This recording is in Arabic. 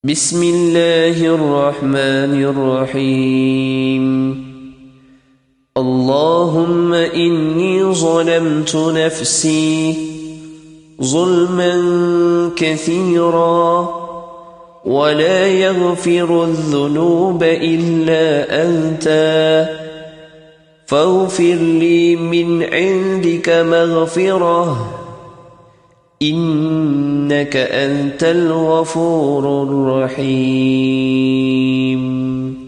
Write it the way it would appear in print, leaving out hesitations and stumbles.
بسم الله الرحمن الرحيم اللهم إني ظلمت نفسي ظلما كثيرا ولا يغفر الذنوب إلا أنت فاغفر لي من عندك مغفرة إنك أنت الغفور الرحيم.